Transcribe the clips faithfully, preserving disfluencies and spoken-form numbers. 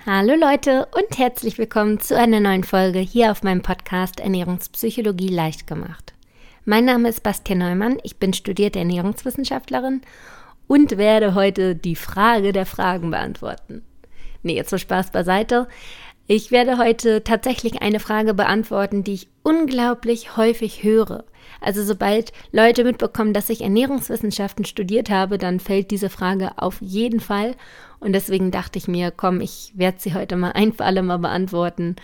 Hallo Leute und herzlich willkommen zu einer neuen Folge hier auf meinem Podcast Ernährungspsychologie leicht gemacht. Mein Name ist Bastian Neumann, ich bin studierte Ernährungswissenschaftlerin und werde heute die Frage der Fragen beantworten. Nee, jetzt so Spaß beiseite. Ich werde heute tatsächlich eine Frage beantworten, die ich unglaublich häufig höre. Also sobald Leute mitbekommen, dass ich Ernährungswissenschaften studiert habe, dann fällt diese Frage auf jeden Fall. Und deswegen dachte ich mir, komm, ich werde sie heute mal ein für alle Mal beantworten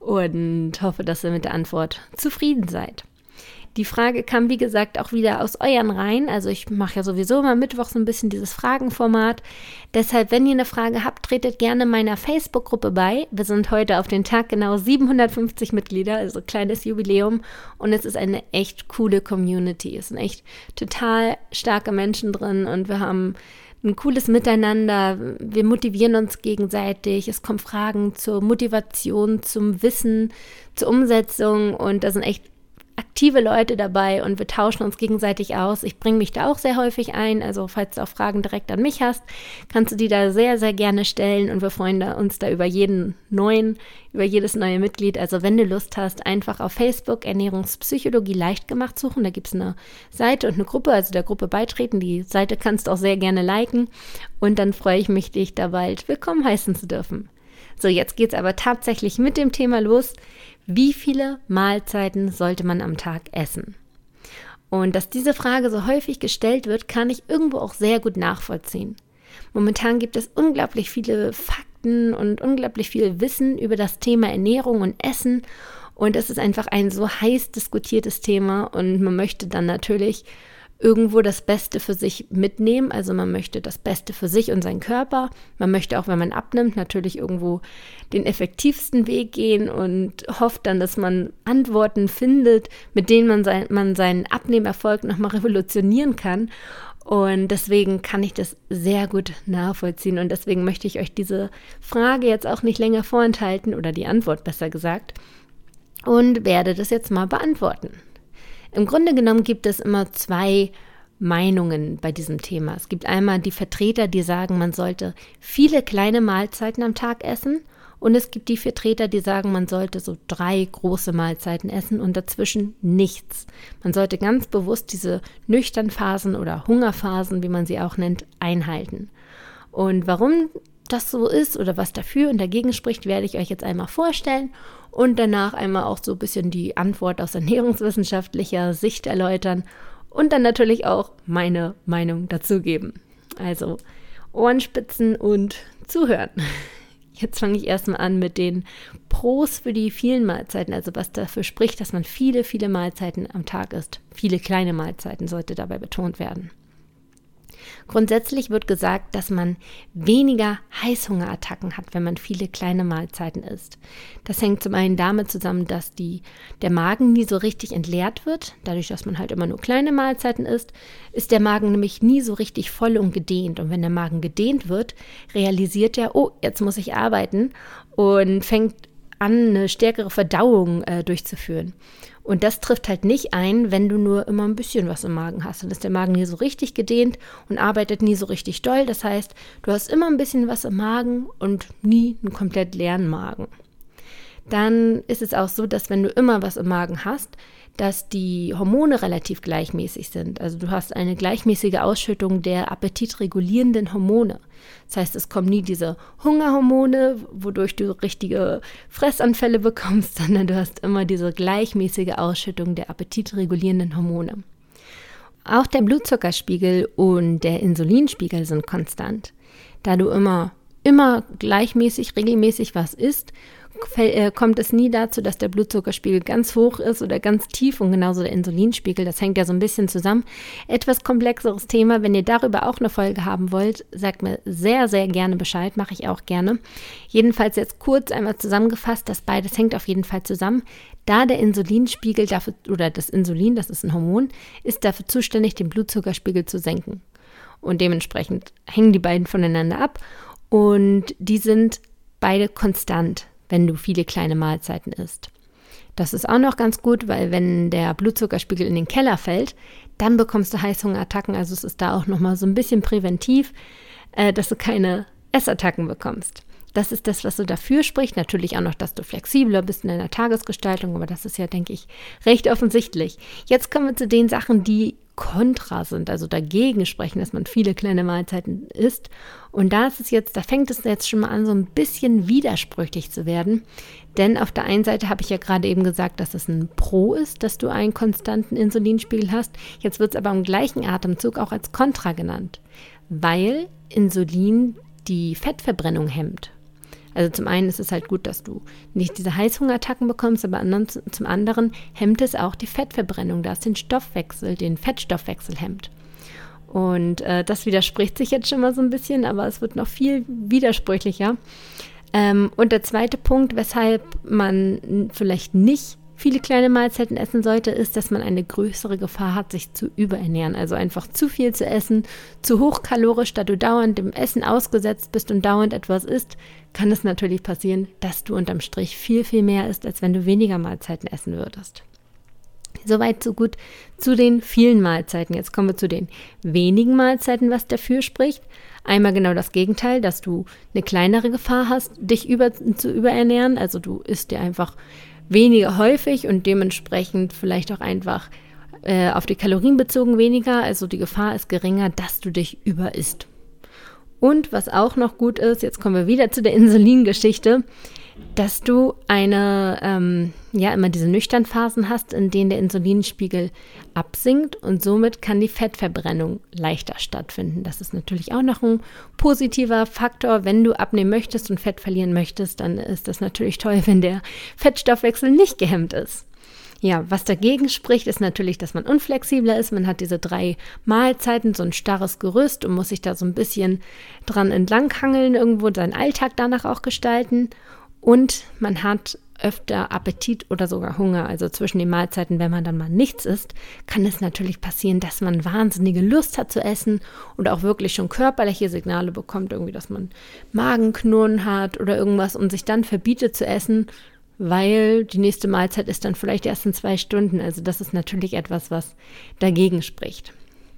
und hoffe, dass ihr mit der Antwort zufrieden seid. Die Frage kam, wie gesagt, auch wieder aus euren Reihen. Also ich mache ja sowieso immer mittwochs ein bisschen dieses Fragenformat. Deshalb, wenn ihr eine Frage habt, tretet gerne meiner Facebook-Gruppe bei. Wir sind heute auf den Tag genau siebenhundertfünfzig Mitglieder, also kleines Jubiläum. Und es ist eine echt coole Community. Es sind echt total starke Menschen drin und wir haben ein cooles Miteinander. Wir motivieren uns gegenseitig. Es kommen Fragen zur Motivation, zum Wissen, zur Umsetzung und da sind echt aktive Leute dabei und wir tauschen uns gegenseitig aus. Ich bringe mich da auch sehr häufig ein, also falls du auch Fragen direkt an mich hast, kannst du die da sehr, sehr gerne stellen und wir freuen uns da über jeden neuen, über jedes neue Mitglied. Also wenn du Lust hast, einfach auf Facebook Ernährungspsychologie leicht gemacht suchen, da gibt es eine Seite und eine Gruppe, also der Gruppe beitreten. Die Seite kannst du auch sehr gerne liken und dann freue ich mich, dich da bald willkommen heißen zu dürfen. So, jetzt geht's aber tatsächlich mit dem Thema los. Wie viele Mahlzeiten sollte man am Tag essen? Und dass diese Frage so häufig gestellt wird, kann ich irgendwo auch sehr gut nachvollziehen. Momentan gibt es unglaublich viele Fakten und unglaublich viel Wissen über das Thema Ernährung und Essen. Und es ist einfach ein so heiß diskutiertes Thema und man möchte dann natürlich irgendwo das Beste für sich mitnehmen. Also man möchte das Beste für sich und seinen Körper. Man möchte auch, wenn man abnimmt, natürlich irgendwo den effektivsten Weg gehen und hofft dann, dass man Antworten findet, mit denen man, sein, man seinen Abnehmerfolg nochmal revolutionieren kann. Und deswegen kann ich das sehr gut nachvollziehen. Und deswegen möchte ich euch diese Frage jetzt auch nicht länger vorenthalten, oder die Antwort besser gesagt, und werde das jetzt mal beantworten. Im Grunde genommen gibt es immer zwei Meinungen bei diesem Thema. Es gibt einmal die Vertreter, die sagen, man sollte viele kleine Mahlzeiten am Tag essen und es gibt die Vertreter, die sagen, man sollte so drei große Mahlzeiten essen und dazwischen nichts. Man sollte ganz bewusst diese Nüchternphasen oder Hungerphasen, wie man sie auch nennt, einhalten. Und warum das so ist oder was dafür und dagegen spricht, werde ich euch jetzt einmal vorstellen und danach einmal auch so ein bisschen die Antwort aus ernährungswissenschaftlicher Sicht erläutern und dann natürlich auch meine Meinung dazu geben. Also Ohrenspitzen und zuhören. Jetzt fange ich erstmal an mit den Pros für die vielen Mahlzeiten, also was dafür spricht, dass man viele, viele Mahlzeiten am Tag isst. Viele kleine Mahlzeiten sollte dabei betont werden. Grundsätzlich wird gesagt, dass man weniger Heißhungerattacken hat, wenn man viele kleine Mahlzeiten isst. Das hängt zum einen damit zusammen, dass die, der Magen nie so richtig entleert wird. Dadurch, dass man halt immer nur kleine Mahlzeiten isst, ist der Magen nämlich nie so richtig voll und gedehnt. Und wenn der Magen gedehnt wird, realisiert er, oh, jetzt muss ich arbeiten und fängt an, eine stärkere Verdauung äh, durchzuführen. Und das trifft halt nicht ein, wenn du nur immer ein bisschen was im Magen hast. Dann ist der Magen nie so richtig gedehnt und arbeitet nie so richtig doll. Das heißt, du hast immer ein bisschen was im Magen und nie einen komplett leeren Magen. Dann ist es auch so, dass wenn du immer was im Magen hast, dass die Hormone relativ gleichmäßig sind. Also du hast eine gleichmäßige Ausschüttung der appetitregulierenden Hormone. Das heißt, es kommen nie diese Hungerhormone, wodurch du richtige Fressanfälle bekommst, sondern du hast immer diese gleichmäßige Ausschüttung der appetitregulierenden Hormone. Auch der Blutzuckerspiegel und der Insulinspiegel sind konstant. Da du immer, immer gleichmäßig, regelmäßig was isst, kommt es nie dazu, dass der Blutzuckerspiegel ganz hoch ist oder ganz tief und genauso der Insulinspiegel. Das hängt ja so ein bisschen zusammen. Etwas komplexeres Thema. Wenn ihr darüber auch eine Folge haben wollt, sagt mir sehr, sehr gerne Bescheid. Mache ich auch gerne. Jedenfalls jetzt kurz einmal zusammengefasst, das beides hängt auf jeden Fall zusammen. Da der Insulinspiegel dafür, oder das Insulin, das ist ein Hormon, ist dafür zuständig, den Blutzuckerspiegel zu senken. Und dementsprechend hängen die beiden voneinander ab und die sind beide konstant, wenn du viele kleine Mahlzeiten isst. Das ist auch noch ganz gut, weil wenn der Blutzuckerspiegel in den Keller fällt, dann bekommst du Heißhungerattacken. Also es ist da auch nochmal so ein bisschen präventiv, äh, dass du keine Essattacken bekommst. Das ist das, was so dafür spricht. Natürlich auch noch, dass du flexibler bist in deiner Tagesgestaltung, aber das ist ja, denke ich, recht offensichtlich. Jetzt kommen wir zu den Sachen, die kontra sind, also dagegen sprechen, dass man viele kleine Mahlzeiten isst. Und da ist es jetzt, da fängt es jetzt schon mal an, so ein bisschen widersprüchlich zu werden. Denn auf der einen Seite habe ich ja gerade eben gesagt, dass es ein Pro ist, dass du einen konstanten Insulinspiegel hast. Jetzt wird es aber im gleichen Atemzug auch als Kontra genannt, weil Insulin die Fettverbrennung hemmt. Also zum einen ist es halt gut, dass du nicht diese Heißhungerattacken bekommst, aber anderen, zum anderen hemmt es auch die Fettverbrennung, da es den Stoffwechsel, den Fettstoffwechsel hemmt. Und äh, das widerspricht sich jetzt schon mal so ein bisschen, aber es wird noch viel widersprüchlicher. Ähm, und der zweite Punkt, weshalb man vielleicht nicht viele kleine Mahlzeiten essen sollte, ist, dass man eine größere Gefahr hat, sich zu überernähren. Also einfach zu viel zu essen, zu hochkalorisch, da du dauernd dem Essen ausgesetzt bist und dauernd etwas isst, kann es natürlich passieren, dass du unterm Strich viel, viel mehr isst, als wenn du weniger Mahlzeiten essen würdest. Soweit, so gut zu den vielen Mahlzeiten. Jetzt kommen wir zu den wenigen Mahlzeiten, was dafür spricht. Einmal genau das Gegenteil, dass du eine kleinere Gefahr hast, dich über, zu überernähren. Also du isst dir einfach weniger häufig und dementsprechend vielleicht auch einfach äh, auf die Kalorien bezogen weniger. Also die Gefahr ist geringer, dass du dich überisst. Und was auch noch gut ist, jetzt kommen wir wieder zu der Insulingeschichte, dass du eine, ähm, ja, immer diese Nüchternphasen hast, in denen der Insulinspiegel absinkt und somit kann die Fettverbrennung leichter stattfinden. Das ist natürlich auch noch ein positiver Faktor. Wenn du abnehmen möchtest und Fett verlieren möchtest, dann ist das natürlich toll, wenn der Fettstoffwechsel nicht gehemmt ist. Ja, was dagegen spricht, ist natürlich, dass man unflexibler ist. Man hat diese drei Mahlzeiten, so ein starres Gerüst und muss sich da so ein bisschen dran entlanghangeln, irgendwo seinen Alltag danach auch gestalten. Und man hat öfter Appetit oder sogar Hunger. Also zwischen den Mahlzeiten, wenn man dann mal nichts isst, kann es natürlich passieren, dass man wahnsinnige Lust hat zu essen oder auch wirklich schon körperliche Signale bekommt, irgendwie, dass man Magenknurren hat oder irgendwas und sich dann verbietet zu essen, weil die nächste Mahlzeit ist dann vielleicht erst in zwei Stunden. Also das ist natürlich etwas, was dagegen spricht.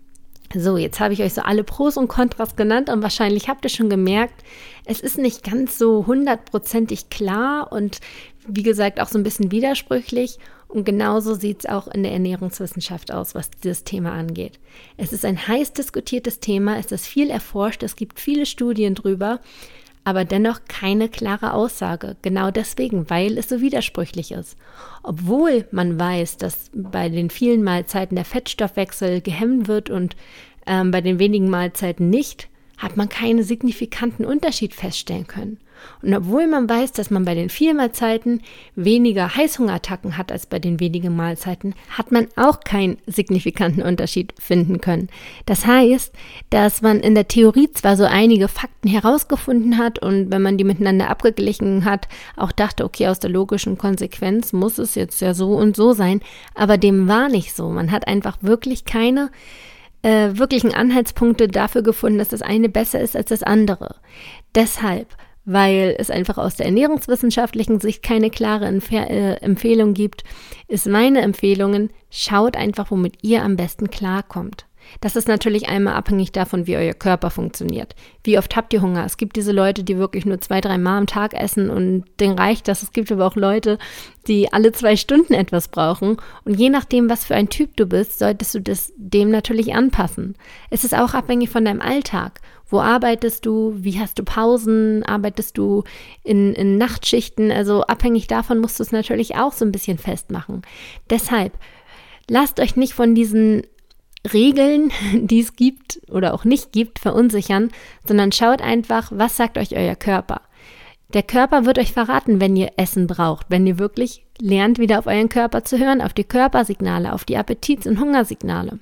So, jetzt habe ich euch so alle Pros und Kontras genannt und wahrscheinlich habt ihr schon gemerkt, es ist nicht ganz so hundertprozentig klar und wie gesagt auch so ein bisschen widersprüchlich und genauso sieht es auch in der Ernährungswissenschaft aus, was dieses Thema angeht. Es ist ein heiß diskutiertes Thema, es ist viel erforscht, es gibt viele Studien drüber, aber dennoch keine klare Aussage. Genau deswegen, weil es so widersprüchlich ist. Obwohl man weiß, dass bei den vielen Mahlzeiten der Fettstoffwechsel gehemmt wird und ähm, bei den wenigen Mahlzeiten nicht, hat man keinen signifikanten Unterschied feststellen können. Und obwohl man weiß, dass man bei den vielen Mahlzeiten weniger Heißhungerattacken hat als bei den wenigen Mahlzeiten, hat man auch keinen signifikanten Unterschied finden können. Das heißt, dass man in der Theorie zwar so einige Fakten herausgefunden hat und wenn man die miteinander abgeglichen hat, auch dachte, okay, aus der logischen Konsequenz muss es jetzt ja so und so sein, aber dem war nicht so. Man hat einfach wirklich keine äh, wirklichen Anhaltspunkte dafür gefunden, dass das eine besser ist als das andere. Deshalb, weil es einfach aus der ernährungswissenschaftlichen Sicht keine klare Empf- äh, Empfehlung gibt, ist meine Empfehlung, schaut einfach, womit ihr am besten klarkommt. Das ist natürlich einmal abhängig davon, wie euer Körper funktioniert. Wie oft habt ihr Hunger? Es gibt diese Leute, die wirklich nur zwei, drei Mal am Tag essen und denen reicht das. Es gibt aber auch Leute, die alle zwei Stunden etwas brauchen. Und je nachdem, was für ein Typ du bist, solltest du das dem natürlich anpassen. Es ist auch abhängig von deinem Alltag. Wo arbeitest du? Wie hast du Pausen? Arbeitest du in, in Nachtschichten? Also abhängig davon musst du es natürlich auch so ein bisschen festmachen. Deshalb, lasst euch nicht von diesen Regeln, die es gibt oder auch nicht gibt, verunsichern, sondern schaut einfach, was sagt euch euer Körper. Der Körper wird euch verraten, wenn ihr Essen braucht, wenn ihr wirklich lernt, wieder auf euren Körper zu hören, auf die Körpersignale, auf die Appetits- und Hungersignale.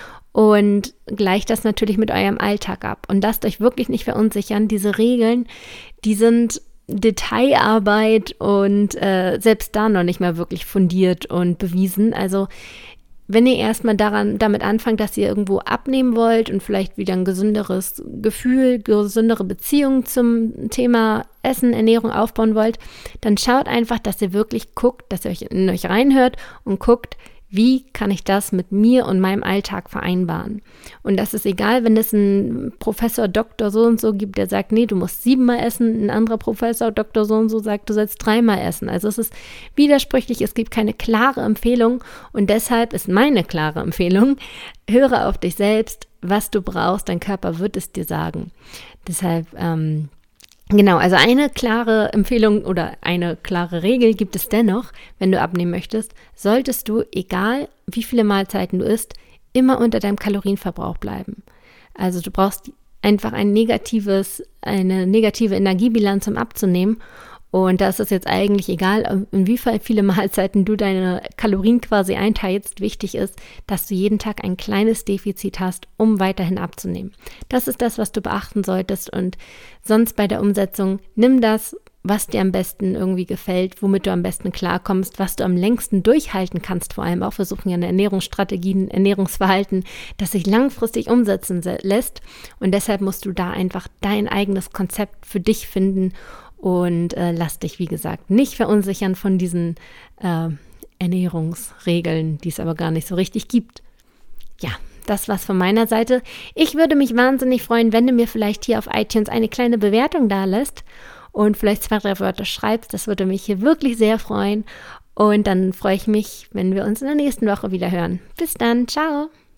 Und gleicht das natürlich mit eurem Alltag ab. Und lasst euch wirklich nicht verunsichern. Diese Regeln, die sind Detailarbeit und äh, selbst da noch nicht mehr wirklich fundiert und bewiesen. Also wenn ihr erstmal daran, damit anfangt, dass ihr irgendwo abnehmen wollt und vielleicht wieder ein gesünderes Gefühl, gesündere Beziehung zum Thema Essen, Ernährung aufbauen wollt, dann schaut einfach, dass ihr wirklich guckt, dass ihr euch in euch reinhört und guckt, wie kann ich das mit mir und meinem Alltag vereinbaren? Und das ist egal, wenn es einen Professor Doktor so und so gibt, der sagt, nee, du musst siebenmal essen, ein anderer Professor Doktor so und so sagt, du sollst dreimal essen. Also es ist widersprüchlich, es gibt keine klare Empfehlung und deshalb ist meine klare Empfehlung, höre auf dich selbst, was du brauchst, dein Körper wird es dir sagen. Deshalb, ähm, Genau, also eine klare Empfehlung oder eine klare Regel gibt es dennoch, wenn du abnehmen möchtest, solltest du, egal wie viele Mahlzeiten du isst, immer unter deinem Kalorienverbrauch bleiben. Also du brauchst einfach ein negatives, eine negative Energiebilanz, um abzunehmen. Und da ist es jetzt eigentlich egal, in wie viele Mahlzeiten du deine Kalorien quasi einteilst. Wichtig ist, dass du jeden Tag ein kleines Defizit hast, um weiterhin abzunehmen. Das ist das, was du beachten solltest. Und sonst bei der Umsetzung, nimm das, was dir am besten irgendwie gefällt, womit du am besten klarkommst, was du am längsten durchhalten kannst. Vor allem auch versuchen ja eine Ernährungsstrategie, ein Ernährungsverhalten, das sich langfristig umsetzen lässt. Und deshalb musst du da einfach dein eigenes Konzept für dich finden. Und äh, lass dich, wie gesagt, nicht verunsichern von diesen äh, Ernährungsregeln, die es aber gar nicht so richtig gibt. Ja, das war's von meiner Seite. Ich würde mich wahnsinnig freuen, wenn du mir vielleicht hier auf iTunes eine kleine Bewertung da lässt und vielleicht zwei, drei Wörter schreibst. Das würde mich hier wirklich sehr freuen. Und dann freue ich mich, wenn wir uns in der nächsten Woche wieder hören. Bis dann, ciao!